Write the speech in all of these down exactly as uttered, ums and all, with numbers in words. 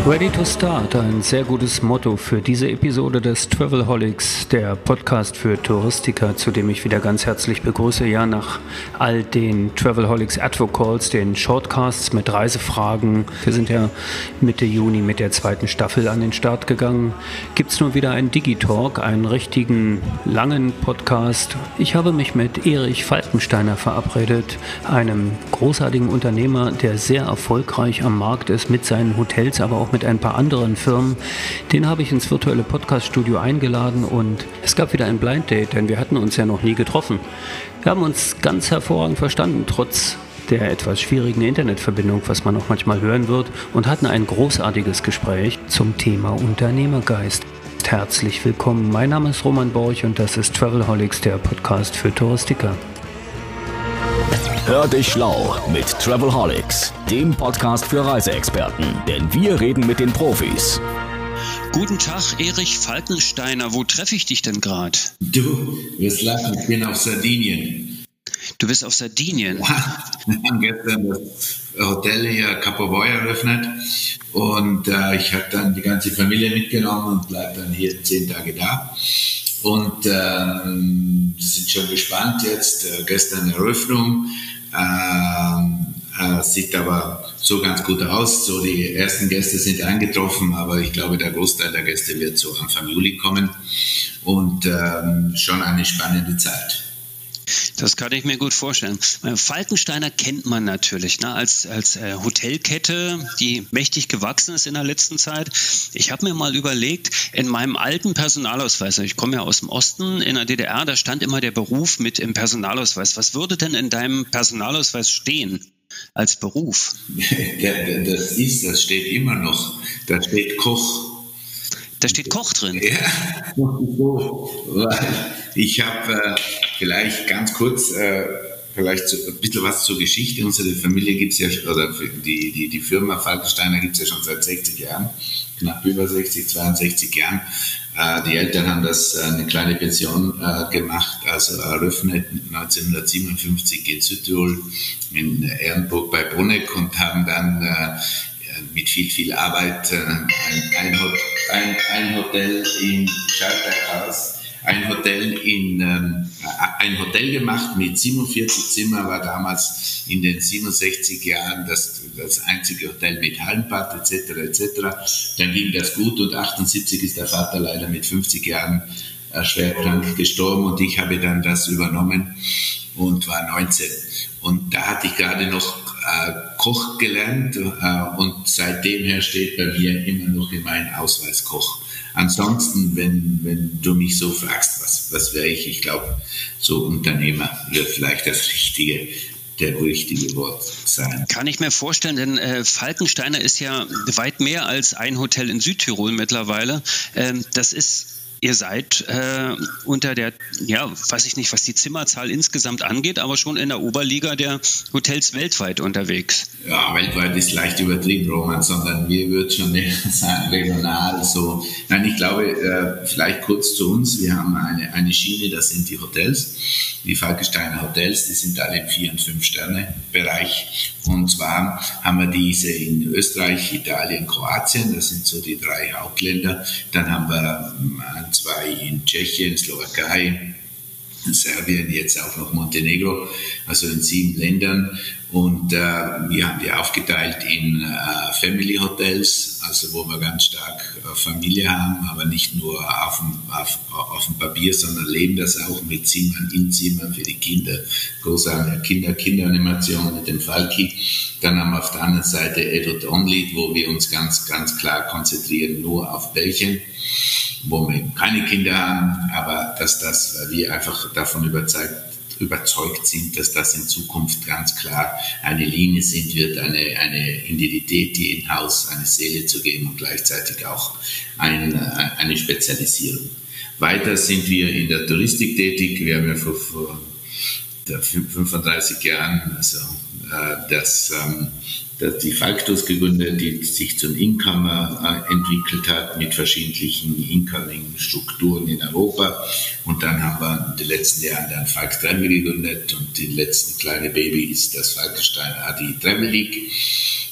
Ready to Start, ein sehr gutes Motto für diese Episode des Travelholics, der Podcast für Touristiker, zu dem ich wieder ganz herzlich begrüße. Ja, nach all den Travelholics Advocalls, den Shortcasts mit Reisefragen, wir sind ja Mitte Juni mit der zweiten Staffel an den Start gegangen, gibt es nun wieder einen Digitalk, einen richtigen langen Podcast. Ich habe mich mit Erich Falkensteiner verabredet, einem großartigen Unternehmer, der sehr erfolgreich am Markt ist mit seinen Hotels, aber auch mit ein paar anderen Firmen. Den habe ich ins virtuelle Podcast-Studio eingeladen und es gab wieder ein Blind Date, denn wir hatten uns ja noch nie getroffen. Wir haben uns ganz hervorragend verstanden, trotz der etwas schwierigen Internetverbindung, was man auch manchmal hören wird, und hatten ein großartiges Gespräch zum Thema Unternehmergeist. Herzlich willkommen, mein Name ist Roman Borch und das ist Travelholics, der Podcast für Touristiker. Hör dich schlau mit Travelholics, dem Podcast für Reiseexperten, denn wir reden mit den Profis. Guten Tag, Erich Falkensteiner. Wo treffe ich dich denn gerade? Du wirst lachen, ich bin auf Sardinien. Du bist auf Sardinien? Ja, wir haben gestern das Hotel hier Capo Voi eröffnet und äh, ich habe dann die ganze Familie mitgenommen und bleibe dann hier zehn Tage da. Und ähm, sind schon gespannt jetzt, äh, gestern Eröffnung, äh, äh, sieht aber so ganz gut aus, so die ersten Gäste sind eingetroffen, aber ich glaube, der Großteil der Gäste wird so Anfang Juli kommen und ähm, schon eine spannende Zeit. Das kann ich mir gut vorstellen. Falkensteiner kennt man natürlich, ne, als, als äh, Hotelkette, die mächtig gewachsen ist in der letzten Zeit. Ich habe mir mal überlegt, in meinem alten Personalausweis, ich komme ja aus dem Osten, in der D D R, da stand immer der Beruf mit im Personalausweis. Was würde denn in deinem Personalausweis stehen als Beruf? Das ist, das steht immer noch, da steht Koch. Da steht Koch drin? Ja, so, weil ich habe äh, vielleicht ganz kurz, äh, vielleicht so ein bisschen was zur Geschichte. Unsere Familie gibt es ja, oder die, die, die Firma Falkensteiner gibt es ja schon seit sechzig Jahren, knapp über sechzig, zweiundsechzig Jahren. Äh, die Eltern haben das äh, eine kleine Pension äh, gemacht, also eröffnet neunzehnhundertsiebenundfünfzig in Südtirol, in Ehrenburg bei Bruneck und haben dann äh, mit viel, viel Arbeit ein, ein, ein, ein Hotel in Schalterhaus, ein Hotel in ähm, ein Hotel gemacht mit siebenundvierzig Zimmer, war damals in den siebenundsechzig Jahren das, das einzige Hotel mit Hallenbad et cetera et cetera. Dann ging das gut und achtundsiebzig ist der Vater leider mit fünfzig Jahren äh, schwer krank gestorben und ich habe dann das übernommen und war neunzehn. Und da hatte ich gerade noch äh, Koch gelernt äh, und seitdem her steht bei mir immer noch in meinem Ausweis Koch. Ansonsten, wenn, wenn du mich so fragst, was, was wäre ich? Ich glaube, so Unternehmer wird vielleicht das richtige, der richtige Wort sein. Kann ich mir vorstellen, denn äh, Falkensteiner ist ja weit mehr als ein Hotel in Südtirol mittlerweile. Ähm, das ist Ihr seid äh, unter der, ja, weiß ich nicht, was die Zimmerzahl insgesamt angeht, aber schon in der Oberliga der Hotels weltweit unterwegs. Ja, weltweit ist leicht übertrieben, Roman, sondern wir würden schon sagen, regional so. Nein, ich glaube, äh, vielleicht kurz zu uns. Wir haben eine, eine Schiene, das sind die Hotels, die Falkensteiner Hotels, die sind alle im Vier- und Fünf-Sterne-Bereich. Und zwar haben wir diese in Österreich, Italien, Kroatien, das sind so die drei Hauptländer. Dann haben wir ein, zwei in Tschechien, Slowakei, Serbien, jetzt auch noch Montenegro, also in sieben Ländern. Und äh, wir haben die aufgeteilt in äh, Family Hotels, also wo wir ganz stark äh, Familie haben, aber nicht nur auf dem, auf, auf dem Papier, sondern leben das auch mit Zimmern, in Zimmern für die Kinder. Großartige Kinder, Kinderanimation mit dem Falki. Dann haben wir auf der anderen Seite Adult Only, wo wir uns ganz, ganz klar konzentrieren, nur auf Bällchen, wo wir eben keine Kinder haben, aber dass das, weil wir einfach davon überzeugt, überzeugt sind, dass das in Zukunft ganz klar eine Linie sind wird, eine, eine Identität, die in Haus eine Seele zu geben und gleichzeitig auch ein, eine Spezialisierung. Weiter sind wir in der Touristik tätig. Wir haben ja vor, vor fünfunddreißig Jahren also, äh, das ähm, die Falktos gegründet, die sich zum Incomer äh, entwickelt hat mit verschiedenen Incoming-Strukturen in Europa. Und dann haben wir in den letzten Jahren dann Falk Travel gegründet und die letzte kleine Baby ist das Falkensteiner Adi Travel League.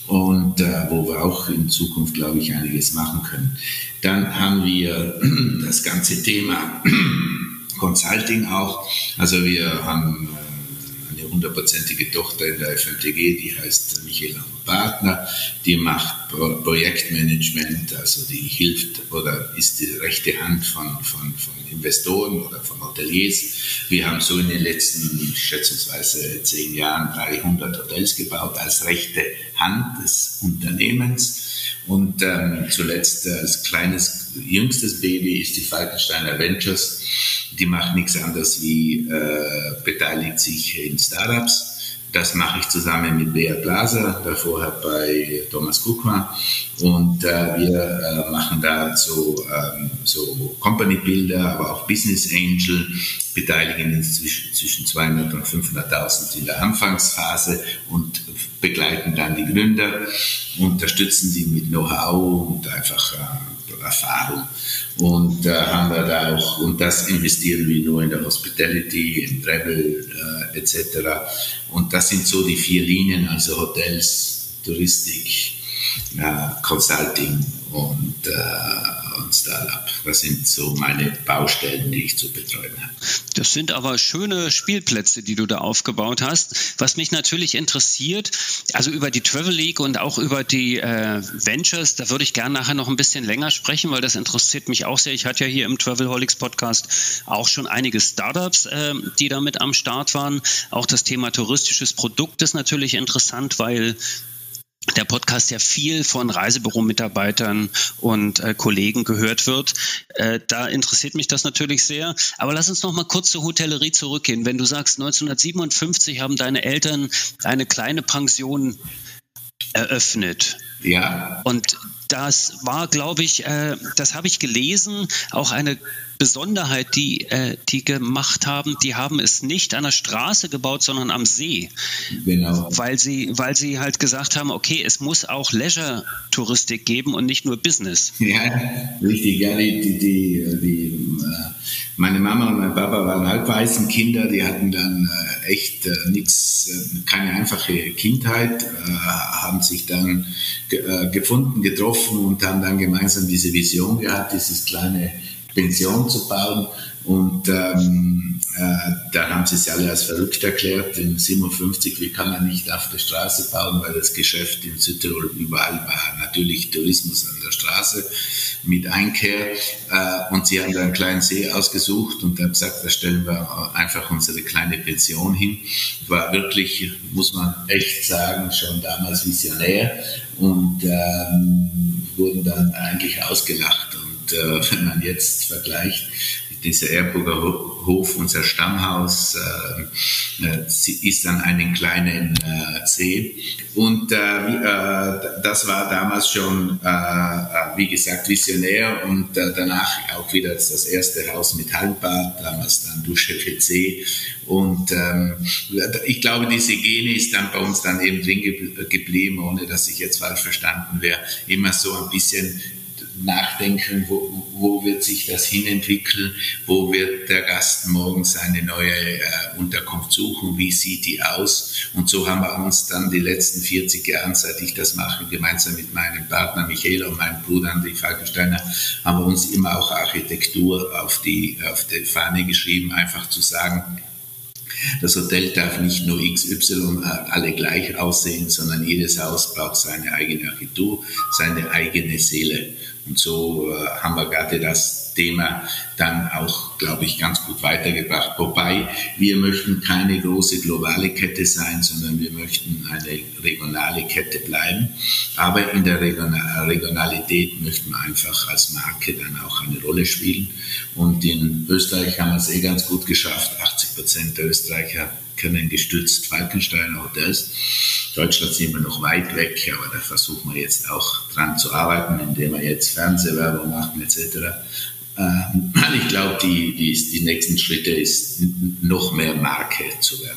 und äh, wo wir auch in Zukunft, glaube ich, einiges machen können. Dann haben wir das ganze Thema Consulting auch. Also wir haben eine hundertprozentige Tochter in der F M T G, die heißt Michaela Partner, die macht Pro- Projektmanagement, also die hilft oder ist die rechte Hand von, von, von Investoren oder von Hoteliers. Wir haben so in den letzten schätzungsweise zehn Jahren dreihundert Hotels gebaut als rechte Hand des Unternehmens. Und ähm, zuletzt äh, als kleines, jüngstes Baby ist die Falkensteiner Ventures. Die macht nichts anderes wie äh, beteiligt sich in Startups. Das mache ich zusammen mit Bea Glaser, da vorher bei Thomas Kukma. Und äh, wir äh, machen da so, ähm, so Company Builder, aber auch Business Angel, beteiligen uns zwischen, zwischen zweihundert und fünfhunderttausend in der Anfangsphase und begleiten dann die Gründer, unterstützen sie mit Know-how und einfach äh, Erfahrung. Und äh, haben wir da auch, und das investieren wir nur in der Hospitality, in Travel äh, et cetera. Und das sind so die vier Linien, also Hotels, Touristik, äh, Consulting und, äh, und Startup. Das sind so meine Baustellen, die ich zu betreuen habe. Das sind aber schöne Spielplätze, die du da aufgebaut hast. Was mich natürlich interessiert, also über die Travel League und auch über die äh, Ventures, da würde ich gerne nachher noch ein bisschen länger sprechen, weil das interessiert mich auch sehr. Ich hatte ja hier im Travelholics Podcast auch schon einige Startups, äh, die da mit am Start waren. Auch das Thema touristisches Produkt ist natürlich interessant, weil der Podcast ja viel von Reisebüro-Mitarbeitern und äh, Kollegen gehört wird. Äh, da interessiert mich das natürlich sehr. Aber lass uns noch mal kurz zur Hotellerie zurückgehen. Wenn du sagst, neunzehnhundertsiebenundfünfzig haben deine Eltern eine kleine Pension eröffnet. Ja. Und das war, glaube ich, äh, das habe ich gelesen, auch eine Besonderheit, die äh, die gemacht haben. Die haben es nicht an der Straße gebaut, sondern am See. Genau. Weil sie, weil sie halt gesagt haben, okay, es muss auch Leisure-Touristik geben und nicht nur Business. Ja, richtig. Ja, die, die, die, die, meine Mama und mein Papa waren Halbwaisenkinder, die hatten dann äh, echt äh, nichts, äh, keine einfache Kindheit, äh, haben sich dann ge- äh, gefunden, getroffen und haben dann gemeinsam diese Vision gehabt, dieses kleine Pension zu bauen. Und ähm, äh, dann haben sie es alle als verrückt erklärt, in siebenundfünfzig, wie kann man nicht auf der Straße bauen, weil das Geschäft in Südtirol überall war, natürlich Tourismus an der Straße mit Einkehr. Äh, und sie haben da einen kleinen See ausgesucht und haben gesagt, da stellen wir einfach unsere kleine Pension hin. War wirklich, muss man echt sagen, schon damals visionär und ähm, wurden dann eigentlich ausgelacht. Und äh, wenn man jetzt vergleicht, dieser Erburger Hof, unser Stammhaus, äh, ist an einem kleinen äh, See. Und äh, äh, das war damals schon, äh, wie gesagt, visionär. Und äh, danach auch wieder das erste Haus mit Hallenbad, damals dann Dusche, W C. Und ähm, ich glaube, diese Gene ist dann bei uns dann eben drin ge- geblieben, ohne dass ich jetzt falsch verstanden wäre. Immer so ein bisschen nachdenken, wo, wo wird sich das hinentwickeln, wo wird der Gast morgen seine neue äh, Unterkunft suchen, wie sieht die aus, und so haben wir uns dann die letzten vierzig Jahre, seit ich das mache, gemeinsam mit meinem Partner Michaela und meinem Bruder André Falkensteiner, haben wir uns immer auch Architektur auf die, auf die Fahne geschrieben, einfach zu sagen, das Hotel darf nicht nur X Y alle gleich aussehen, sondern jedes Haus braucht seine eigene Architektur, seine eigene Seele. Und so äh, haben wir gerade das Thema dann auch, glaube ich, ganz gut weitergebracht. Wobei, wir möchten keine große globale Kette sein, sondern wir möchten eine regionale Kette bleiben. Aber in der Regional- Regionalität möchten wir einfach als Marke dann auch eine Rolle spielen. Und in Österreich haben wir es eh ganz gut geschafft. achtzig Prozent der Österreicher kennen gestützt Falkensteiner Hotels. Deutschland sind wir noch weit weg, aber da versuchen wir jetzt auch dran zu arbeiten, indem wir jetzt Fernsehwerbung machen et cetera. Ähm, ich glaube, die, die, die nächsten Schritte ist, noch mehr Marke zu werden.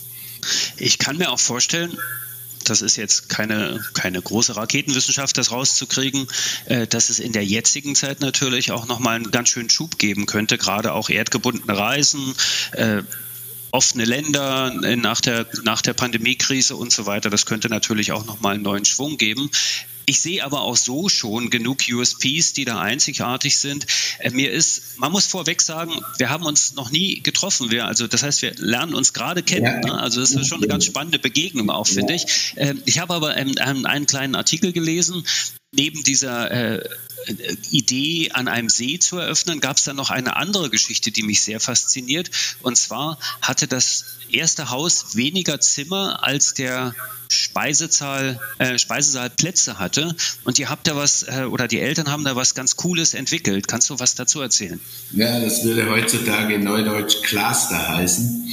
Ich kann mir auch vorstellen, das ist jetzt keine, keine große Raketenwissenschaft, das rauszukriegen, äh, dass es in der jetzigen Zeit natürlich auch nochmal einen ganz schönen Schub geben könnte, gerade auch erdgebundene Reisen, äh, offene Länder nach der, nach der Pandemiekrise und so weiter. Das könnte natürlich auch nochmal einen neuen Schwung geben. Ich sehe aber auch so schon genug U S Ps, die da einzigartig sind. Äh, mir ist, man muss vorweg sagen, wir haben uns noch nie getroffen. Wir, also das heißt, wir lernen uns gerade kennen. Ja. Ne? Also das ist schon eine ganz spannende Begegnung auch, finde ja. ich. Äh, ich habe aber ähm, einen kleinen Artikel gelesen. Neben dieser äh, Idee, an einem See zu eröffnen, gab es dann noch eine andere Geschichte, die mich sehr fasziniert. Und zwar hatte das erste Haus weniger Zimmer als der Speisesaal, äh, Speisesaal Plätze hatte. Und ihr habt da was, äh, oder die Eltern haben da was ganz Cooles entwickelt. Kannst du was dazu erzählen? Ja, das würde heutzutage neudeutsch Cluster heißen.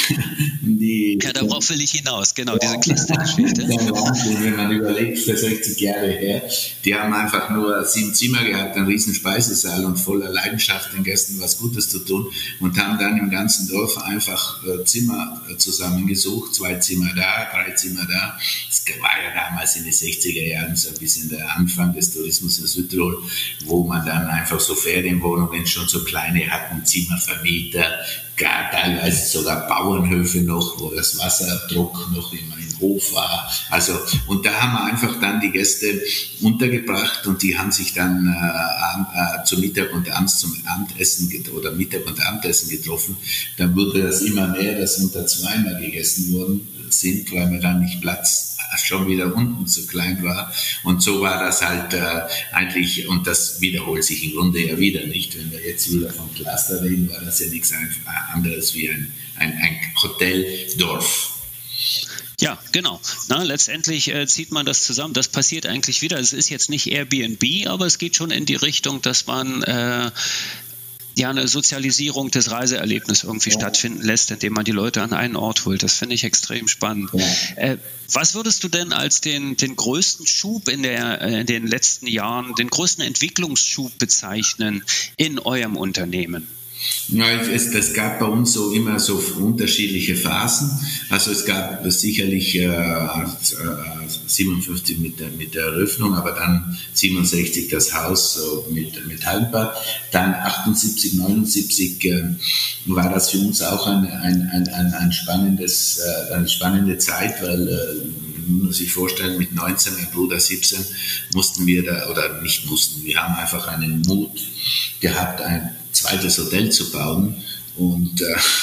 Die, ja, darauf will ich hinaus, genau, ja, diese Cluster-Geschichte. Wenn man überlegt, für sechzig Jahre her, die haben einfach nur sieben Zimmer gehabt, einen riesen Speisesaal und voller Leidenschaft den Gästen was Gutes zu tun und haben dann im ganzen Dorf einfach äh, Zimmer äh, zusammengesucht, zwei Zimmer da, drei Zimmer da. Das war ja damals in den sechziger Jahren so ein bisschen der Anfang des Tourismus in Südtirol, wo man dann einfach so Ferienwohnungen schon so kleine hatten, Zimmervermieter, gar teilweise sogar Bauernhöfe noch, wo das Wasserdruck noch immer im Hof war. Also, und da haben wir einfach dann die Gäste untergebracht und die haben sich dann äh, äh, zu Mittag und abends zum Abendessen oder Mittag und Abendessen getroffen. Dann wurde das immer mehr, dass unter zweimal gegessen worden sind, weil man dann nicht Platz schon wieder unten zu klein war. Und so war das halt äh, eigentlich, und das wiederholt sich im Grunde ja wieder nicht. Wenn wir jetzt wieder vom Cluster reden, war das ja nichts anderes wie ein, ein, ein Hoteldorf. Ja, genau. Na, letztendlich äh, zieht man das zusammen. Das passiert eigentlich wieder. Es ist jetzt nicht Airbnb, aber es geht schon in die Richtung, dass man äh, ja eine Sozialisierung des Reiseerlebnisses irgendwie ja. stattfinden lässt, indem man die Leute an einen Ort holt. Das finde ich extrem spannend. Ja. Äh, was würdest du denn als den, den größten Schub in, der, äh, in den letzten Jahren, den größten Entwicklungsschub bezeichnen in eurem Unternehmen? Ja, es, es gab bei uns so immer so unterschiedliche Phasen. Also es gab sicherlich äh, siebenundfünfzig mit der, mit der Eröffnung, aber dann siebenundsechzig das Haus so mit, mit Hallenbad. Dann achtundsiebzig, neunundsiebzig äh, war das für uns auch ein, ein, ein, ein, ein spannendes, äh, eine spannende Zeit, weil äh, man muss sich vorstellen, mit neunzehn, mein Bruder siebzehn, mussten wir da, oder nicht mussten, wir haben einfach einen Mut gehabt, ein zweites Hotel zu bauen. Und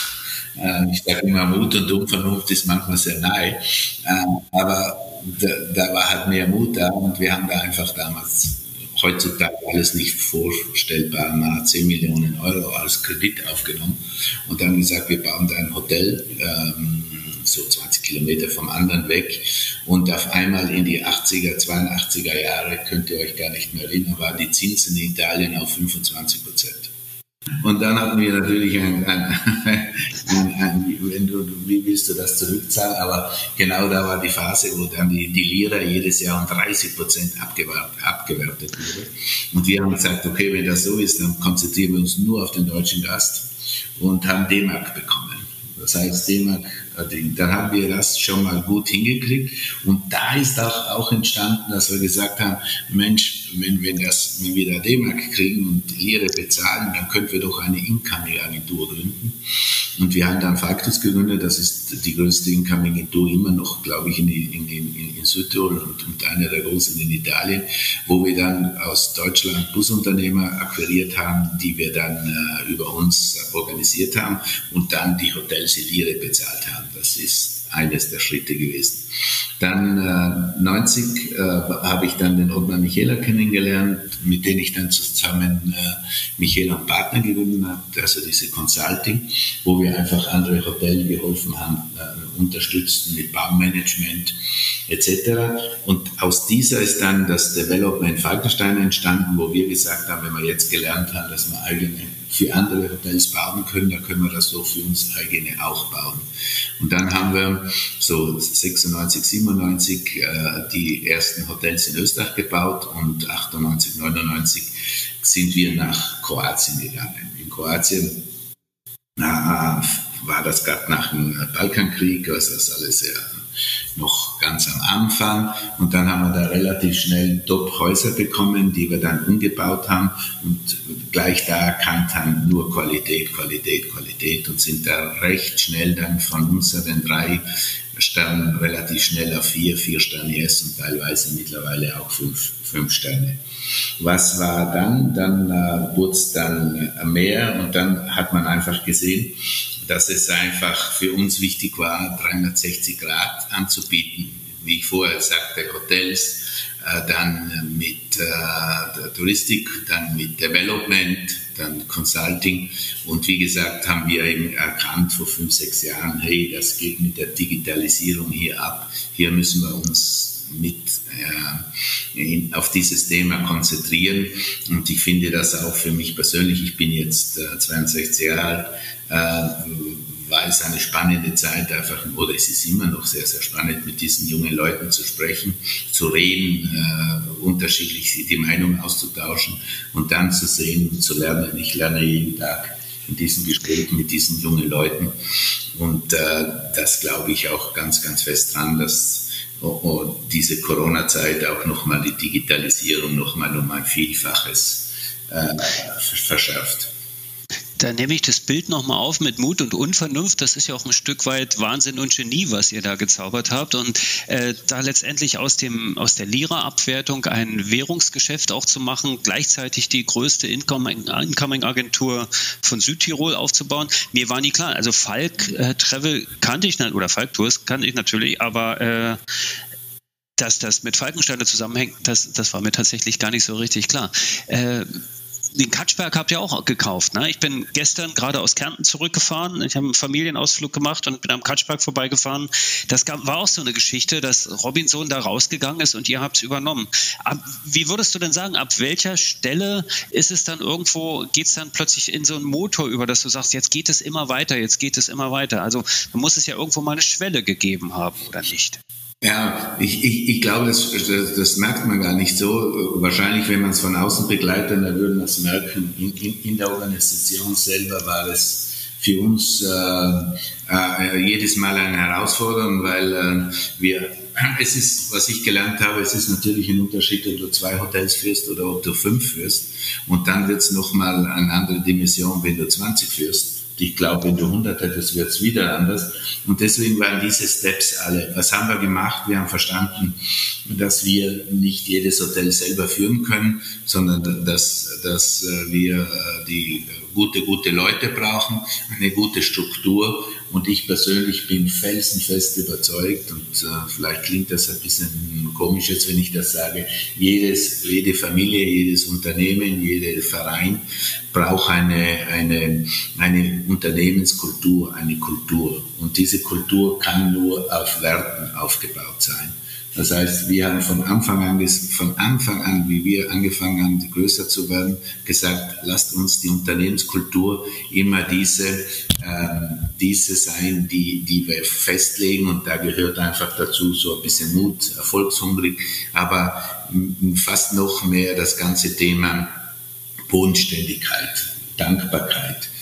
äh, ich sage immer, Mut und Unvernunft ist manchmal sehr nahe. Äh, aber da, da war halt mehr Mut da und wir haben da einfach damals, heutzutage alles nicht vorstellbar, mal zehn Millionen Euro als Kredit aufgenommen und dann gesagt, wir bauen da ein Hotel, ähm, so zwanzig Kilometer vom anderen weg und auf einmal in die achtziger, zweiundachtziger Jahre, könnt ihr euch gar nicht mehr erinnern, waren die Zinsen in Italien auf fünfundzwanzig Prozent. Und dann hatten wir natürlich ein, ein, ein, ein wenn du, wie willst du das zurückzahlen, aber genau da war die Phase, wo dann die, die Lira jedes Jahr um dreißig Prozent abgewertet, abgewertet wurde. Und wir haben gesagt, okay, wenn das so ist, dann konzentrieren wir uns nur auf den deutschen Gast und haben D-Mark bekommen. Das heißt, D-Mark, dann haben wir das schon mal gut hingekriegt. Und da ist auch, auch entstanden, dass wir gesagt haben, Mensch, wenn, wenn, das, wenn wir da D-Mark kriegen und Lire bezahlen, dann könnten wir doch eine Incoming-Agentur gründen. Und wir haben dann Factus gegründet, das ist die größte Incoming-Agentur immer noch, glaube ich, in, in, in, in Südtirol und, und einer der großen in Italien, wo wir dann aus Deutschland Busunternehmer akquiriert haben, die wir dann äh, über uns organisiert haben und dann die Hotels in Lire bezahlt haben. Das ist eines der Schritte gewesen. Dann äh, neunzig äh, habe ich dann den Ottmar Michela kennengelernt, mit dem ich dann zusammen äh, Michela und Partner gegründet habe, also diese Consulting, wo wir einfach andere Hotels geholfen haben, äh, unterstützten mit Baumanagement et cetera. Und aus dieser ist dann das Development Falkenstein entstanden, wo wir gesagt haben, wenn wir jetzt gelernt haben, dass wir eigene für andere Hotels bauen können, dann können wir das so für uns eigene auch bauen. Und dann haben wir so sechsundneunzig, siebenundneunzig äh, die ersten Hotels in Österreich gebaut und achtundneunzig, neunundneunzig sind wir nach Kroatien gegangen. In Kroatien äh, war das gerade nach dem Balkankrieg, also das alles sehr noch ganz am Anfang. Und dann haben wir da relativ schnell Top-Häuser bekommen, die wir dann umgebaut haben und gleich da erkannt haben, nur Qualität, Qualität, Qualität und sind da recht schnell dann von unseren drei Sternen relativ schnell auf vier, vier Sterne yes und teilweise mittlerweile auch fünf, fünf Sterne. Was war dann? Dann äh, wurde es dann mehr und dann hat man einfach gesehen, dass es einfach für uns wichtig war, dreihundertsechzig Grad anzubieten. Wie ich vorher sagte, Hotels, äh, dann mit äh, Touristik, dann mit Development, dann Consulting. Und wie gesagt, haben wir eben erkannt vor fünf, sechs Jahren, hey, das geht mit der Digitalisierung hier ab. Hier müssen wir uns mit äh, in, auf dieses Thema konzentrieren. Und ich finde das auch für mich persönlich, ich bin jetzt äh, zweiundsechzig Jahre alt, äh, war es eine spannende Zeit einfach, oder es ist immer noch sehr, sehr spannend, mit diesen jungen Leuten zu sprechen, zu reden, äh, unterschiedlich die Meinung auszutauschen und dann zu sehen und zu lernen. Ich lerne jeden Tag in diesen Gesprächen mit diesen jungen Leuten und äh, das glaube ich auch ganz, ganz fest dran, dass oh, oh, diese Corona-Zeit auch nochmal die Digitalisierung nochmal um ein Vielfaches äh, verschärft. Da nehme ich das Bild nochmal auf mit Mut und Unvernunft. Das ist ja auch ein Stück weit Wahnsinn und Genie, was ihr da gezaubert habt. Und äh, da letztendlich aus dem aus der Lira-Abwertung ein Währungsgeschäft auch zu machen, gleichzeitig die größte Incoming-Agentur von Südtirol aufzubauen. Mir war nie klar, also Falk äh, Travel kannte ich, oder Falk Tours kannte ich natürlich, aber äh, dass das mit Falkensteiner zusammenhängt, das, das war mir tatsächlich gar nicht so richtig klar. Äh, Den Katschberg habt ihr auch gekauft, ne? Ich bin gestern gerade aus Kärnten zurückgefahren. Ich habe einen Familienausflug gemacht und bin am Katschberg vorbeigefahren. Das gab, war auch so eine Geschichte, dass Robinson da rausgegangen ist und ihr habt es übernommen. Ab, wie würdest du denn sagen, ab welcher Stelle ist es dann irgendwo, geht es dann plötzlich in so einen Motor über, dass du sagst, jetzt geht es immer weiter, jetzt geht es immer weiter. Also da muss es ja irgendwo mal eine Schwelle gegeben haben, oder nicht? Ja, ich, ich, ich glaube, das, das, das merkt man gar nicht so. Wahrscheinlich, wenn man es von außen begleitet, dann würde man es merken. In, in, in der Organisation selber war es für uns äh, äh, jedes Mal eine Herausforderung, weil äh, wir, es ist, was ich gelernt habe, es ist natürlich ein Unterschied, ob du zwei Hotels führst oder ob du fünf führst. Und dann wird es nochmal eine andere Dimension, wenn du zwanzig führst. Ich glaube, wenn du hundert hättest, wird es wieder anders. Und deswegen waren diese Steps alle. Was haben wir gemacht? Wir haben verstanden, dass wir nicht jedes Hotel selber führen können, sondern dass, dass wir die gute, gute Leute brauchen, eine gute Struktur. Und ich persönlich bin felsenfest überzeugt, und äh, vielleicht klingt das ein bisschen komisch jetzt, wenn ich das sage, jedes, jede Familie, jedes Unternehmen, jeder Verein braucht eine, eine, eine Unternehmenskultur, eine Kultur. Und diese Kultur kann nur auf Werten aufgebaut sein. Das heißt, wir haben von Anfang an, von Anfang an, wie wir angefangen haben, größer zu werden, gesagt, lasst uns die Unternehmenskultur immer diese, ähm, diese sein, die, die wir festlegen. Und da gehört einfach dazu so ein bisschen Mut, erfolgshungrig, aber fast noch mehr das ganze Thema Bodenständigkeit, Dankbarkeit.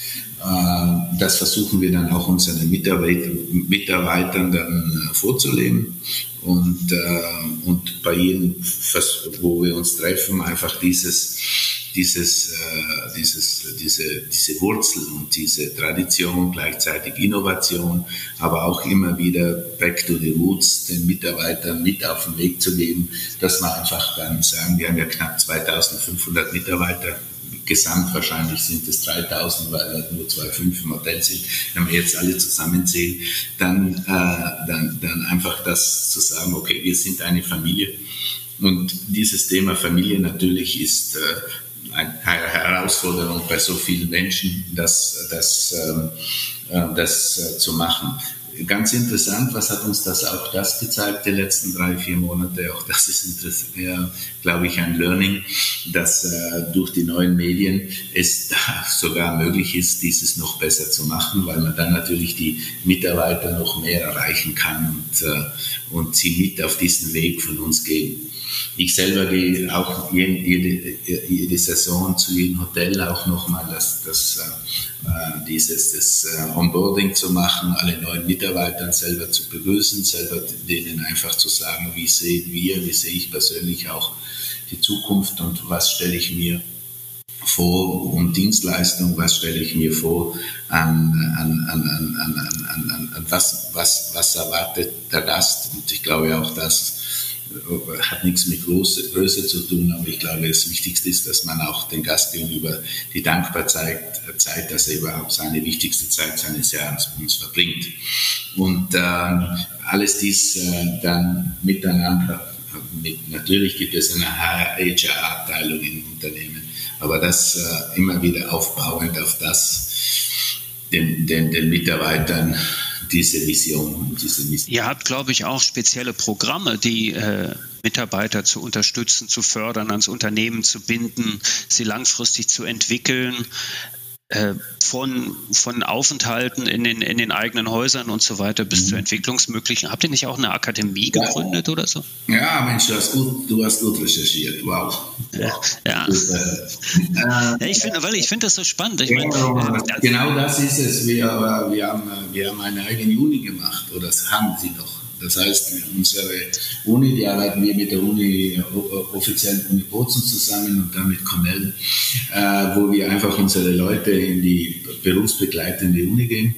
Das versuchen wir dann auch unseren Mitarbeitern dann vorzuleben. Und, äh, und bei jedem, wo wir uns treffen, einfach dieses, dieses, äh, dieses, diese, diese Wurzel und diese Tradition, gleichzeitig Innovation, aber auch immer wieder back to the roots, den Mitarbeitern mit auf den Weg zu geben, dass wir einfach dann sagen, wir haben ja knapp zweitausendfünfhundert Mitarbeiter. Gesamt wahrscheinlich sind es dreitausend, weil halt nur zwei Komma fünf im Hotel sind. Wenn wir jetzt alle zusammenzählen, dann, äh, dann, dann einfach das zu sagen, okay, wir sind eine Familie. Und dieses Thema Familie natürlich ist äh, eine Herausforderung bei so vielen Menschen, das, das, äh, das äh, zu machen. Ganz interessant, was hat uns das auch das gezeigt, die letzten drei, vier Monate, auch das ist interessant, ja, glaube ich, ein Learning, dass äh, durch die neuen Medien es da sogar möglich ist, dieses noch besser zu machen, weil man dann natürlich die Mitarbeiter noch mehr erreichen kann und, äh, und sie mit auf diesen Weg von uns gehen. Ich selber gehe auch jede, jede, jede Saison zu jedem Hotel auch nochmal das, das, äh, dieses das, äh, Onboarding zu machen, alle neuen Mitarbeitern selber zu begrüßen, selber denen einfach zu sagen, wie sehen wir, wie sehe ich persönlich auch die Zukunft und was stelle ich mir vor um Dienstleistung, was stelle ich mir vor an, an, an, an, an, an, an, an was, was, was erwartet der Gast. Und ich glaube auch, das hat nichts mit Größe, Größe zu tun, aber ich glaube, das Wichtigste ist, dass man auch den Gast gegenüber die Dankbarkeit zeigt, dass er überhaupt seine wichtigste Zeit seines Jahres mit uns verbringt. Und äh, alles dies äh, dann miteinander, mit, natürlich gibt es eine H R-Abteilung im Unternehmen, aber das äh, immer wieder aufbauend auf das, den, den, den Mitarbeitern diese Vision, diese Mission. Ihr habt, glaube ich, auch spezielle Programme, die äh, Mitarbeiter zu unterstützen, zu fördern, ans Unternehmen zu binden, sie langfristig zu entwickeln, äh, von, von Aufenthalten in den, in den eigenen Häusern und so weiter bis mhm. zu Entwicklungsmöglichen. Habt ihr nicht auch eine Akademie ja. gegründet oder so? Ja, Mensch, du hast gut, du hast gut recherchiert. Wow. Ja, ja. ja ich finde, weil ich finde das so spannend. Ich ja, meine, äh, genau das ist es. Wir, wir, haben, wir haben eine eigene Uni gemacht, oder das haben sie noch. Das heißt, unsere Uni, die arbeiten wir mit der Uni, offiziellen Uni Bozen zusammen und dann mit Cornell, äh, wo wir einfach unsere Leute in die berufsbegleitende Uni gehen,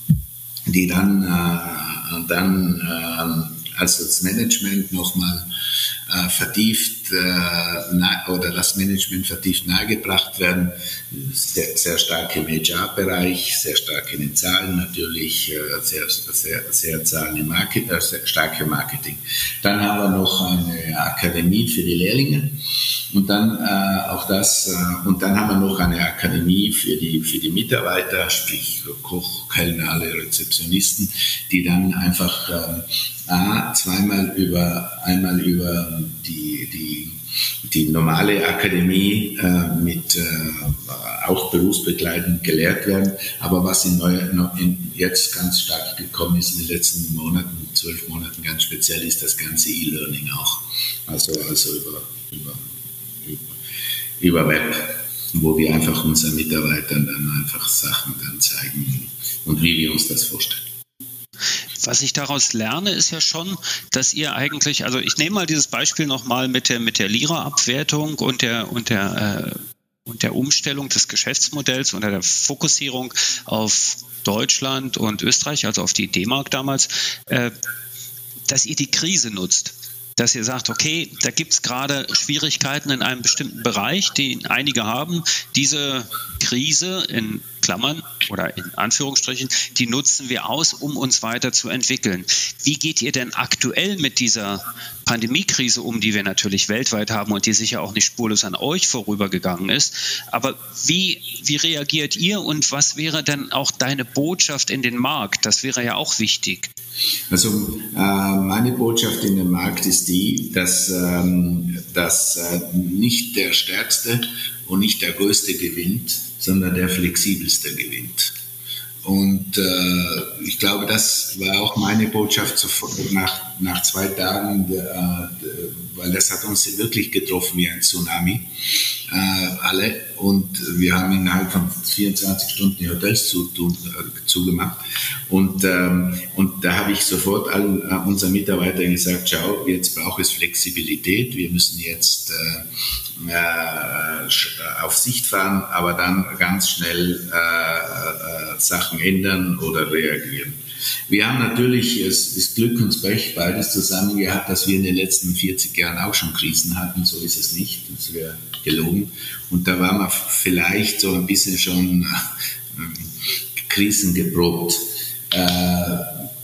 die dann, äh, dann äh, also das Management nochmal äh, vertieft äh, na, oder das Management vertieft nahegebracht werden. Sehr, sehr stark im H R-Bereich, sehr stark in den Zahlen natürlich, äh, sehr, sehr, sehr Zahlen im Marketing, äh, sehr stark im Marketing. Dann haben wir noch eine Akademie für die Lehrlinge und dann äh, auch das äh, und dann haben wir noch eine Akademie für die für die Mitarbeiter, sprich Koch, Kellner, alle Rezeptionisten, die dann einfach äh, A, zweimal über, einmal über die, die, die normale Akademie äh, mit äh, auch berufsbegleitend gelehrt werden. Aber was in, neu, in jetzt ganz stark gekommen ist in den letzten Monaten, zwölf Monaten ganz speziell, ist das ganze E-Learning auch. Also, also über, über, über, über Web, wo wir einfach unseren Mitarbeitern dann einfach Sachen dann zeigen und wie wir uns das vorstellen. Was ich daraus lerne, ist ja schon, dass ihr eigentlich, also ich nehme mal dieses Beispiel nochmal mit der, mit der Lira-Abwertung und der, und der, äh, und der Umstellung des Geschäftsmodells und der Fokussierung auf Deutschland und Österreich, also auf die D-Mark damals, äh, dass ihr die Krise nutzt. Dass ihr sagt, okay, da gibt es gerade Schwierigkeiten in einem bestimmten Bereich, die einige haben. Diese Krise in Klammern oder in Anführungsstrichen, die nutzen wir aus, um uns weiterzuentwickeln. Wie geht ihr denn aktuell mit dieser Pandemiekrise um, die wir natürlich weltweit haben und die sicher auch nicht spurlos an euch vorübergegangen ist? Aber wie, wie reagiert ihr und was wäre denn auch deine Botschaft in den Markt? Das wäre ja auch wichtig. Also äh, meine Botschaft in den Markt ist die, dass, ähm, dass äh, nicht der Stärkste und nicht der Größte gewinnt, sondern der Flexibelste gewinnt. Und äh, ich glaube, das war auch meine Botschaft sofort nach, nach zwei Tagen, äh, weil das hat uns wirklich getroffen wie ein Tsunami, äh, alle. Und wir haben innerhalb von vierundzwanzig Stunden die Hotels zu, zu, äh, zugemacht. Und, ähm, und da habe ich sofort all äh, unseren Mitarbeitern gesagt, schau, jetzt braucht es Flexibilität, wir müssen jetzt äh, äh, auf Sicht fahren, aber dann ganz schnell äh, äh, Sachen ändern oder reagieren. Wir haben natürlich das, das Glück und das Pech beides zusammen gehabt, dass wir in den letzten vierzig Jahren auch schon Krisen hatten, so ist es nicht, das wäre gelogen. Und da waren wir vielleicht so ein bisschen schon äh, krisengeprobt. Äh,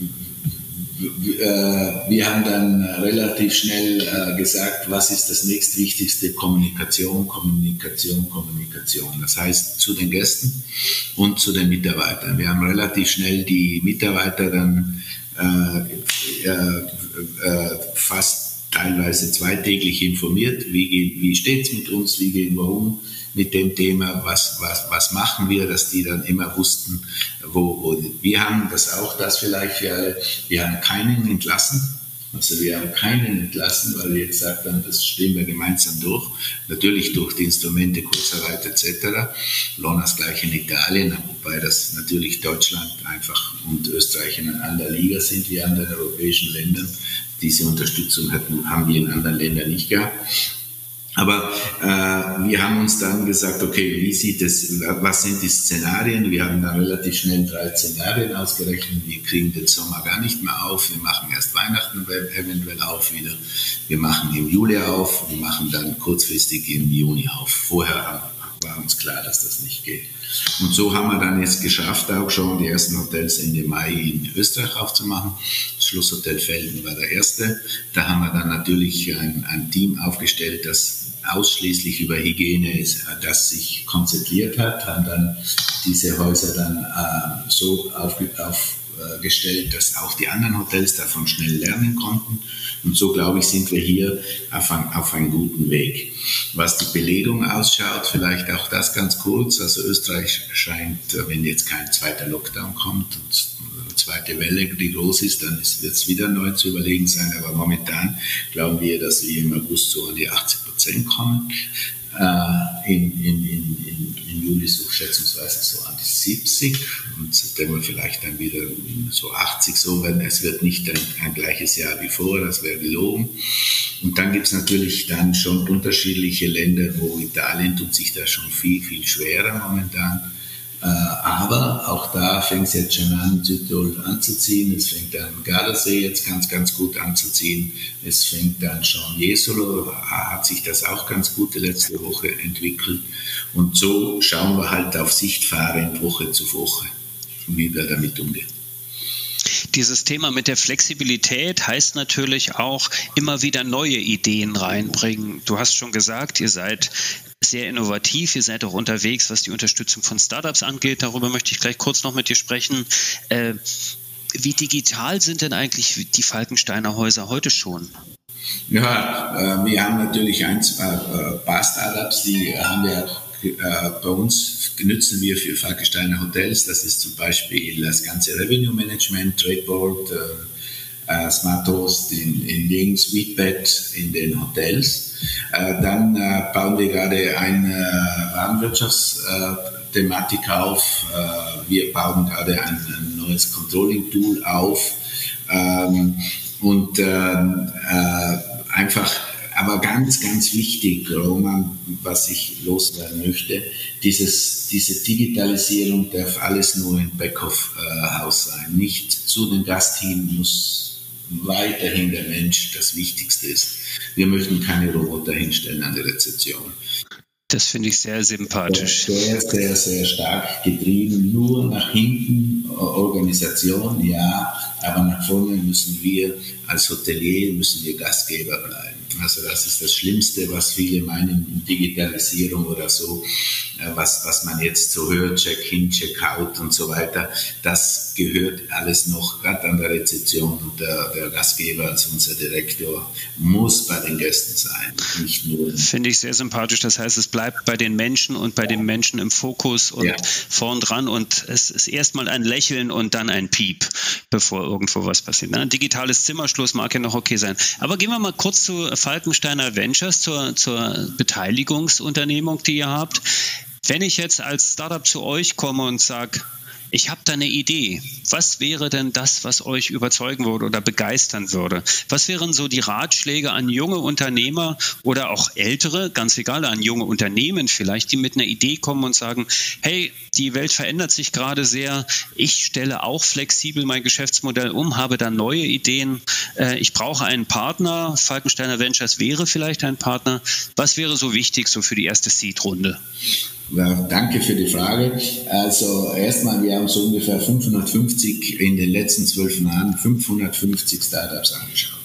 wir haben dann relativ schnell gesagt, was ist das nächstwichtigste? Kommunikation, Kommunikation, Kommunikation. Das heißt zu den Gästen und zu den Mitarbeitern. Wir haben relativ schnell die Mitarbeiter dann äh, äh, fast teilweise zweitäglich informiert. Wie, wie steht es mit uns? Wie gehen wir um mit dem Thema? Was, was, was machen wir? Dass die dann immer wussten, wo, wo wir haben das auch, das vielleicht für alle. Wir haben keinen entlassen. Also wir haben keinen entlassen, weil wir gesagt haben, das stehen wir gemeinsam durch. Natürlich durch die Instrumente Kurzarbeit et cetera. Lohn gleich in Italien, wobei das natürlich Deutschland einfach und Österreich in einer anderen Liga sind wie anderen europäischen Ländern. Diese Unterstützung hatten, haben wir in anderen Ländern nicht gehabt. Aber äh, wir haben uns dann gesagt, okay, wie sieht es, was sind die Szenarien? Wir haben dann relativ schnell drei Szenarien ausgerechnet. Wir kriegen den Sommer gar nicht mehr auf. Wir machen erst Weihnachten eventuell auf wieder. Wir machen im Juli auf. Wir machen dann kurzfristig im Juni auf. Vorher war uns klar, dass das nicht geht. Und so haben wir dann jetzt geschafft, auch schon die ersten Hotels Ende Mai in Österreich aufzumachen. Das Schlosshotel Velden war der erste. Da haben wir dann natürlich ein, ein Team aufgestellt, das ausschließlich über Hygiene ist, das sich konzentriert hat, haben dann diese Häuser dann äh, so aufgestellt, dass auch die anderen Hotels davon schnell lernen konnten. Und so, glaube ich, sind wir hier auf, ein, auf einem guten Weg. Was die Belegung ausschaut, vielleicht auch das ganz kurz. Also Österreich scheint, wenn jetzt kein zweiter Lockdown kommt und eine zweite Welle, die groß ist, dann wird es wieder neu zu überlegen sein. Aber momentan glauben wir, dass wir im August so an die achtzig Prozent kommen. Äh, in, in, in, in, in Juli so schätzungsweise so an die siebzig und September vielleicht dann wieder so achtzig, so, wenn es wird nicht ein, ein gleiches Jahr wie vorher, das wäre gelogen. Und dann gibt es natürlich dann schon unterschiedliche Länder, wo Italien tut sich da schon viel, viel schwerer momentan. Äh, aber auch da fängt es jetzt schon an, Südtirol anzuziehen. Es fängt an, Gardasee jetzt ganz, ganz gut anzuziehen. Es fängt dann schon, Jesolo hat sich das auch ganz gut die letzte Woche entwickelt. Und so schauen wir halt auf Sicht fahrend Woche zu Woche, wie wir damit umgehen. Dieses Thema mit der Flexibilität heißt natürlich auch immer wieder neue Ideen reinbringen. Du hast schon gesagt, ihr seid sehr innovativ, ihr seid auch unterwegs, was die Unterstützung von Startups angeht. Darüber möchte ich gleich kurz noch mit dir sprechen. Äh, wie digital sind denn eigentlich die Falkensteiner Häuser heute schon? Ja, äh, wir haben natürlich ein äh, paar Startups, die haben wir auch äh, bei uns, nutzen wir für Falkensteiner Hotels. Das ist zum Beispiel das ganze Revenue Management, Tradeboard, äh, Smart Host in, in den Suitebed in den Hotels. Äh, dann äh, bauen wir gerade eine äh, Warenwirtschaftsthematik auf. Äh, wir bauen gerade ein, ein neues Controlling-Tool auf. Ähm, und äh, äh, einfach, aber ganz, ganz wichtig, Roman, was ich loswerden möchte, dieses, diese Digitalisierung darf alles nur im Backhouse sein. Nicht zu den Gast hin muss weiterhin der Mensch das Wichtigste ist. Wir möchten keine Roboter hinstellen an der Rezeption. Das finde ich sehr sympathisch. Sehr, sehr, sehr stark getrieben. Nur nach hinten Organisation, ja, aber nach vorne müssen wir als Hotelier, müssen wir Gastgeber bleiben. Also das ist das Schlimmste, was viele meinen, Digitalisierung oder so, was, was man jetzt so hört, Check-in, Check-out und so weiter. Das gehört alles noch gerade an der Rezeption und der, der Gastgeber als unser Direktor muss bei den Gästen sein, nicht nur. Finde ich sehr sympathisch. Das heißt, es bleibt bei den Menschen und bei den Menschen im Fokus und ja. vorn dran und es ist erstmal ein Lächeln und dann ein Piep, bevor irgendwo was passiert. Ein digitales Zimmerschluss mag ja noch okay sein. Aber gehen wir mal kurz zu Falkensteiner Ventures, zur, zur Beteiligungsunternehmung, die ihr habt. Wenn ich jetzt als Startup zu euch komme und sage, ich habe da eine Idee. Was wäre denn das, was euch überzeugen würde oder begeistern würde? Was wären so die Ratschläge an junge Unternehmer oder auch ältere, ganz egal, an junge Unternehmen vielleicht, die mit einer Idee kommen und sagen, hey, die Welt verändert sich gerade sehr, ich stelle auch flexibel mein Geschäftsmodell um, habe da neue Ideen, ich brauche einen Partner, Falkensteiner Ventures wäre vielleicht ein Partner. Was wäre so wichtig so für die erste Seed-Runde? Ja, danke für die Frage. Also erstmal, wir haben so ungefähr fünfhundertfünfzig in den letzten zwölf Jahren fünfhundertfünfzig Startups angeschaut.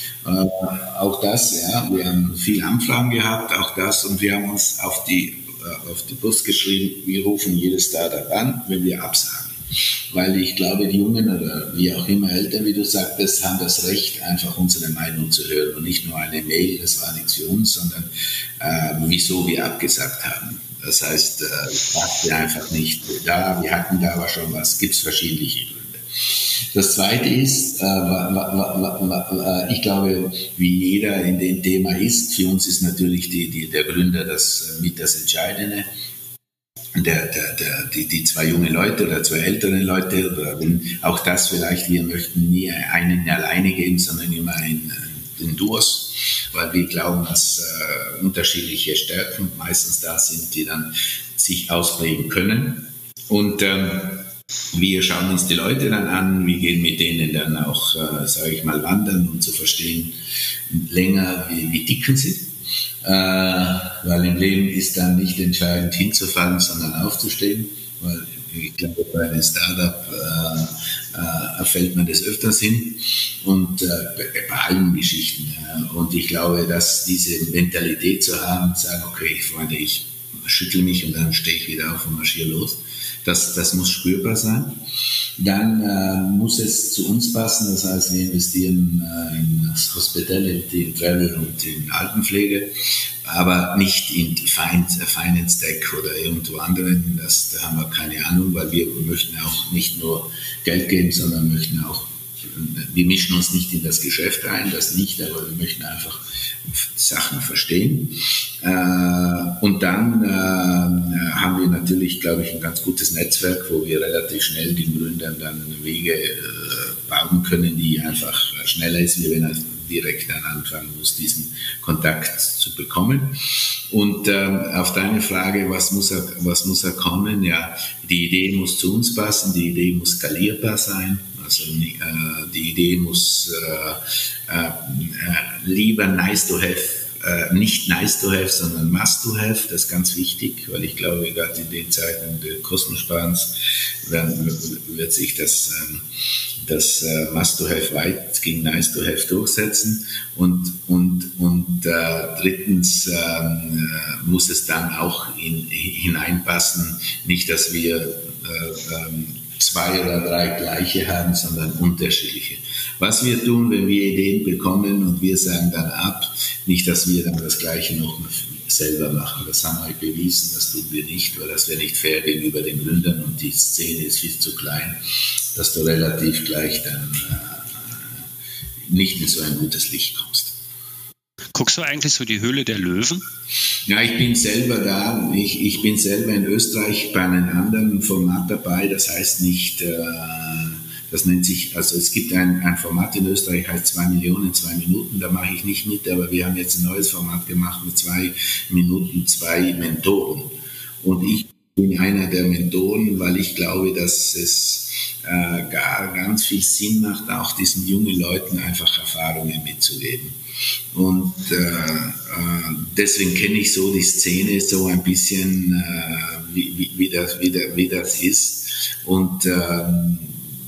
Äh, auch das, ja, wir haben viel Anfragen gehabt, auch das, und wir haben uns auf die, äh, auf die Brust geschrieben, wir rufen jedes Startup an, wenn wir absagen. Weil ich glaube, die Jungen oder wie auch immer Eltern, wie du sagtest, haben das Recht, einfach unsere Meinung zu hören und nicht nur eine Mail, das war nichts für uns, sondern äh, wieso wir abgesagt haben. Das heißt, äh, passt wir einfach nicht da, wir hatten da aber schon was, gibt es verschiedene Gründe. Das Zweite ist, äh, ich glaube, wie jeder in dem Thema ist, für uns ist natürlich die, die, der Gründer das mit das Entscheidende. Der, der, der, die, die zwei junge Leute oder zwei ältere Leute, oder wenn auch das vielleicht, wir möchten nie einen alleine geben, sondern immer in, in Duos, weil wir glauben, dass äh, unterschiedliche Stärken meistens da sind, die dann sich ausprägen können. Und ähm, wir schauen uns die Leute dann an, wir gehen mit denen dann auch, äh, sage ich mal, wandern, um zu verstehen länger, wie, wie dicken sie. Äh, weil im Leben ist dann nicht entscheidend hinzufallen, sondern aufzustehen, weil ich glaube, bei einem Startup äh, äh, fällt man des Öfters hin und äh, bei allen Geschichten. Ja. Und ich glaube, dass diese Mentalität zu haben, sagen, okay, Freunde, ich schüttle mich und dann stehe ich wieder auf und marschiere los, das, das muss spürbar sein. Dann äh, muss es zu uns passen, das heißt, wir investieren äh, in Hospitality, in Travel und in Altenpflege, aber nicht in Finance Tech oder irgendwo anderen, das, da haben wir keine Ahnung, weil wir möchten auch nicht nur Geld geben, sondern möchten auch, wir mischen uns nicht in das Geschäft ein, das nicht, aber wir möchten einfach Sachen verstehen. Und dann haben wir natürlich, glaube ich, ein ganz gutes Netzwerk, wo wir relativ schnell den Gründern dann Wege bauen können, die einfach schneller ist, wie wenn er direkt dann anfangen muss, diesen Kontakt zu bekommen. Und ähm, auf deine Frage, was muss er, was muss er kommen? Ja, die Idee muss zu uns passen, die Idee muss skalierbar sein. Also äh, die Idee muss äh, äh, lieber nice to have, äh, nicht nice to have, sondern must to have. Das ist ganz wichtig, weil ich glaube, gerade in den Zeiten des Kostensparens werden, wird sich das, ähm, das äh, must to have weit gegen nice to have durchsetzen. Und, und, und äh, drittens äh, muss es dann auch in, hineinpassen, nicht, dass wir äh, ähm, zwei oder drei gleiche haben, sondern unterschiedliche. Was wir tun, wenn wir Ideen bekommen und wir sagen dann ab, nicht, dass wir dann das Gleiche noch selber machen. Das haben wir bewiesen, das tun wir nicht, weil das wäre nicht fair gegenüber den Gründern und die Szene ist viel zu klein, dass du relativ gleich dann äh, nicht in so ein gutes Licht kommst. Guckst du eigentlich so die Höhle der Löwen? Ja, ich bin selber da. Ich, ich bin selber in Österreich bei einem anderen Format dabei. Das heißt nicht, äh, das nennt sich, also es gibt ein, ein Format in Österreich, heißt zwei Millionen, zwei Minuten. Da mache ich nicht mit, aber wir haben jetzt ein neues Format gemacht mit zwei Minuten, zwei Mentoren. Und ich bin einer der Mentoren, weil ich glaube, dass es äh, gar ganz viel Sinn macht, auch diesen jungen Leuten einfach Erfahrungen mitzugeben. Und äh, äh, deswegen kenne ich so die Szene so ein bisschen, äh, wie, wie, wie, das, wie, der, wie das ist. Und ähm,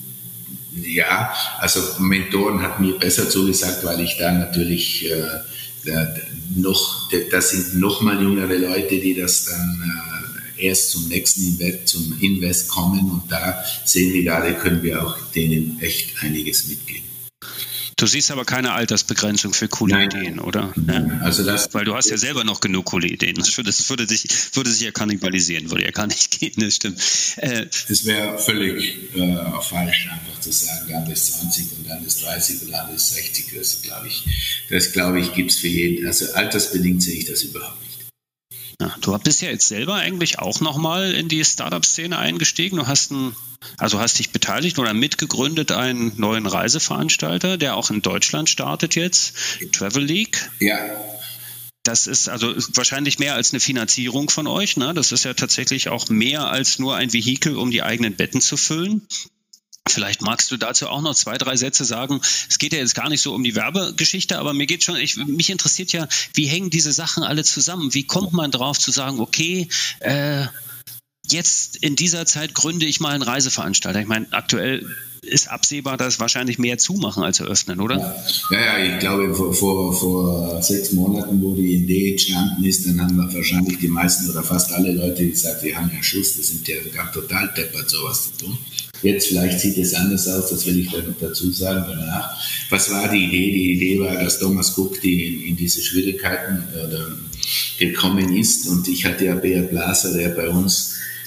ja, also Mentoren hat mir besser zugesagt, weil ich da natürlich äh, da, noch, das sind noch mal jüngere Leute, die das dann äh, erst zum nächsten Invest, zum Invest kommen und da sehen wir gerade, können wir auch denen echt einiges mitgeben. Du siehst aber keine Altersbegrenzung für coole Nein. Ideen, oder? Ja. Also das, weil du hast ja selber noch genug coole Ideen. Das würde, das würde, sich, würde sich ja kannibalisieren, würde ja gar nicht gehen, das stimmt. Äh, das wäre völlig äh, falsch, einfach zu sagen, dann ist zwanzig und dann ist dreißig und dann ist sechzig. Das glaube ich, das glaube ich, gibt es für jeden. Also altersbedingt sehe ich das überhaupt nicht. Ja, du bist ja jetzt selber eigentlich auch nochmal in die Startup-Szene eingestiegen. Du hast ein, also hast dich beteiligt oder mitgegründet einen neuen Reiseveranstalter, der auch in Deutschland startet jetzt, Travel League. Ja. Das ist also wahrscheinlich mehr als eine Finanzierung von euch, ne? Das ist ja tatsächlich auch mehr als nur ein Vehikel, um die eigenen Betten zu füllen. Vielleicht magst du dazu auch noch zwei, drei Sätze sagen. Es geht ja jetzt gar nicht so um die Werbegeschichte, aber mir geht schon, ich, mich interessiert ja, wie hängen diese Sachen alle zusammen? Wie kommt man drauf zu sagen, okay, äh, jetzt in dieser Zeit gründe ich mal einen Reiseveranstalter? Ich meine, aktuell ist absehbar, dass wahrscheinlich mehr zumachen als eröffnen, oder? Ja, ja, ja, ich glaube, vor, vor, vor sechs Monaten, wo die Idee entstanden ist, dann haben wir wahrscheinlich die meisten oder fast alle Leute gesagt, wir haben ja Schuss, das sind ja gar total deppert, sowas zu tun. Jetzt vielleicht sieht es anders aus, das will ich dann dazu sagen danach. Was war die Idee? Die Idee war, dass Thomas Cook die in, in diese Schwierigkeiten oder, gekommen ist und ich hatte ja Beat Blaser, der bei uns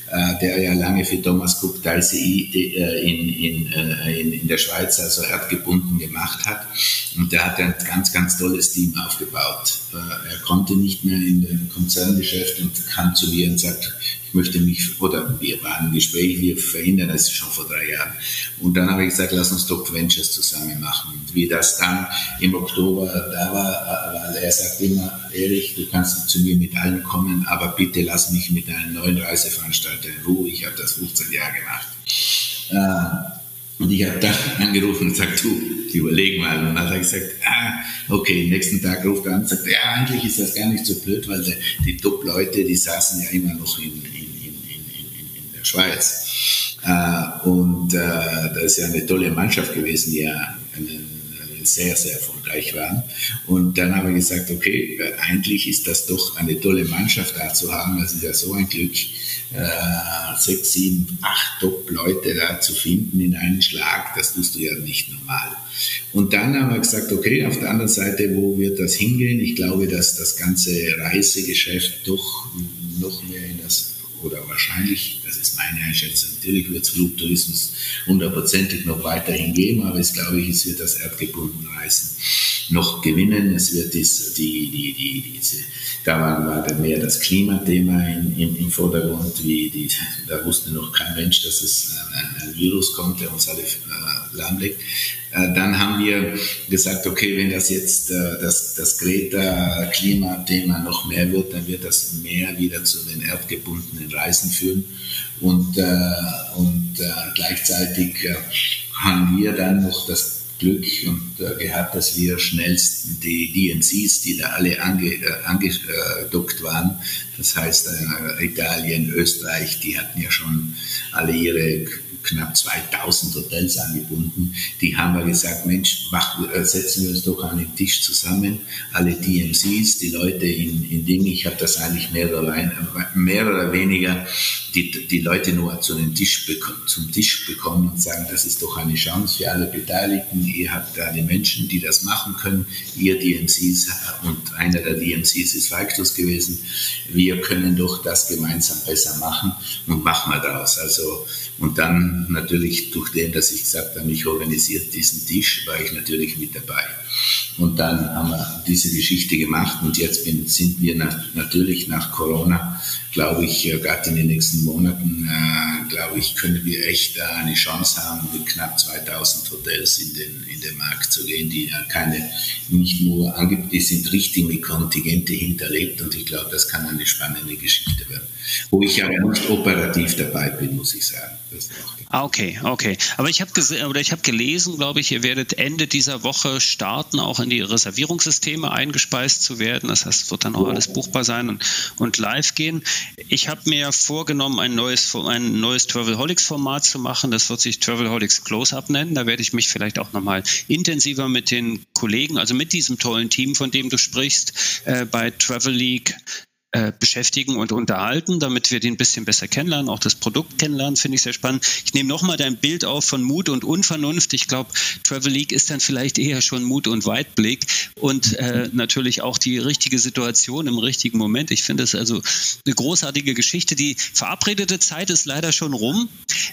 der ja lange für Thomas Cook T C I in, in, in, in der Schweiz also erdgebunden gemacht hat. Und der hat ein ganz, ganz tolles Team aufgebaut. Er konnte nicht mehr in dem Konzerngeschäft und kam zu mir und sagt, ich möchte mich, oder wir waren im Gespräch, wir verhindern das schon vor drei Jahren. Und dann habe ich gesagt, lass uns Top Ventures zusammen machen. Und wie das dann im Oktober da war, weil er sagt immer, Erich, du kannst zu mir mit allen kommen, aber bitte lass mich mit einem neuen Reiseveranstalter in Ruhe. Ich habe das fünfzehn Jahre gemacht. Und ich habe dann angerufen und gesagt, du, überleg mal. Und dann hat er gesagt, ah, okay, nächsten Tag ruft er an und sagt, ja, eigentlich ist das gar nicht so blöd, weil die, die Top-Leute, die saßen ja immer noch in, in, in, in, in der Schweiz. Äh, und äh, das ist ja eine tolle Mannschaft gewesen, die ja eine, sehr, sehr erfolgreich waren. Und dann habe ich gesagt, okay, eigentlich ist das doch eine tolle Mannschaft da zu haben. Das ist ja so ein Glück, äh, sechs, sieben, acht Top-Leute da zu finden in einen Schlag. Das tust du ja nicht normal. Und dann haben wir gesagt, okay, auf der anderen Seite, wo wird das hingehen? Ich glaube, dass das ganze Reisegeschäft doch noch mehr in das, oder wahrscheinlich, das ist meine Einschätzung, natürlich wird es Flugtourismus hundertprozentig noch weiterhin geben, aber es glaube ich, es wird das erdgebundene Reisen noch gewinnen. Es wird dies, die, die, die, diese, da war, war dann mehr das Klimathema in, im, im Vordergrund, wie die, da wusste noch kein Mensch, dass es ein, ein Virus kommt, der uns alle äh, lahmlegt. Äh, dann haben wir gesagt, okay, wenn das jetzt äh, das, das Greta-Klimathema noch mehr wird, dann wird das mehr wieder zu den erdgebundenen Reisen führen. Und, äh, und äh, gleichzeitig äh, haben wir dann noch das Glück und äh, gehabt, dass wir schnellst die D M Cs, die da alle ange, äh, angedockt waren, das heißt äh, Italien, Österreich, die hatten ja schon alle ihre knapp zweitausend Hotels angebunden. Die haben wir gesagt, Mensch, mach, setzen wir uns doch an den Tisch zusammen, alle D M Cs, die Leute in, in Dingen, ich habe das eigentlich mehr oder, mehr oder weniger die, die Leute nur zu den Tisch, zum Tisch bekommen und sagen, das ist doch eine Chance für alle Beteiligten, ihr habt da die Menschen, die das machen können, ihr D M Cs und einer der D M Cs ist Victus gewesen, wir können doch das gemeinsam besser machen und machen wir daraus. Also, und dann natürlich durch den, dass ich gesagt habe, ich organisiere diesen Tisch, war ich natürlich mit dabei. Und dann haben wir diese Geschichte gemacht und jetzt bin, sind wir nach, natürlich nach Corona, glaube ich, gerade in den nächsten Monaten, äh, glaube ich, können wir echt äh, eine Chance haben, mit knapp zweitausend Hotels in den, in den Markt zu gehen, die ja keine, nicht nur angibt, die sind richtig mit Kontingente hinterlegt und ich glaube, das kann eine spannende Geschichte werden. Wo ich aber nicht operativ dabei bin, muss ich sagen. Das ist auch ah, okay, okay. Aber ich habe gese- oder ich habe gelesen, glaube ich, ihr werdet Ende dieser Woche starten, auch in die Reservierungssysteme eingespeist zu werden. Das heißt, es wird dann auch alles buchbar sein und, und live gehen. Ich habe mir vorgenommen, ein neues, ein neues Travelholics-Format zu machen. Das wird sich Travelholics Close-Up nennen. Da werde ich mich vielleicht auch nochmal intensiver mit den Kollegen, also mit diesem tollen Team, von dem du sprichst, äh, bei Travel League Äh, beschäftigen und unterhalten, damit wir den ein bisschen besser kennenlernen, auch das Produkt kennenlernen, finde ich sehr spannend. Ich nehme nochmal dein Bild auf von Mut und Unvernunft. Ich glaube, Travel League ist dann vielleicht eher schon Mut und Weitblick und äh, natürlich auch die richtige Situation im richtigen Moment. Ich finde es also eine großartige Geschichte. Die verabredete Zeit ist leider schon rum.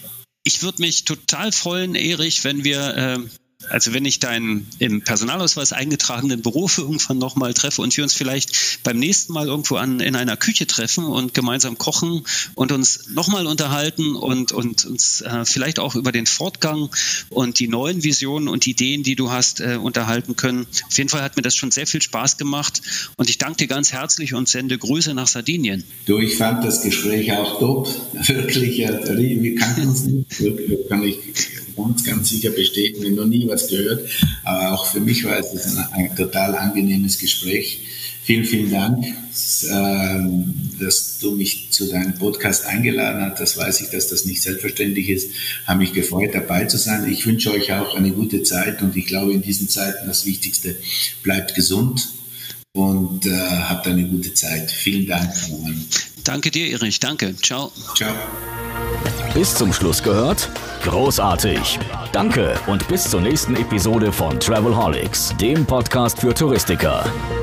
Ich würde mich total freuen, Erich, wenn wir äh, Also wenn ich deinen im Personalausweis eingetragenen Beruf irgendwann nochmal treffe und wir uns vielleicht beim nächsten Mal irgendwo an, in einer Küche treffen und gemeinsam kochen und uns nochmal unterhalten und, und uns äh, vielleicht auch über den Fortgang und die neuen Visionen und Ideen, die du hast, äh, unterhalten können. Auf jeden Fall hat mir das schon sehr viel Spaß gemacht und ich danke dir ganz herzlich und sende Grüße nach Sardinien. Du, ich fand das Gespräch auch top. Wirklich, wir kannten uns nicht. Kann ich ganz, ganz sicher bestätigen, noch nie was gehört. Aber auch für mich war es ein, ein total angenehmes Gespräch. Vielen, vielen Dank, dass du mich zu deinem Podcast eingeladen hast. Das weiß ich, dass das nicht selbstverständlich ist. Habe mich gefreut, dabei zu sein. Ich wünsche euch auch eine gute Zeit und ich glaube, in diesen Zeiten das Wichtigste, bleibt gesund und äh, habt eine gute Zeit. Vielen Dank. Danke dir, Erich. Danke. Ciao. Ciao. Bis zum Schluss gehört? Großartig. Danke und bis zur nächsten Episode von Travelholics, dem Podcast für Touristiker.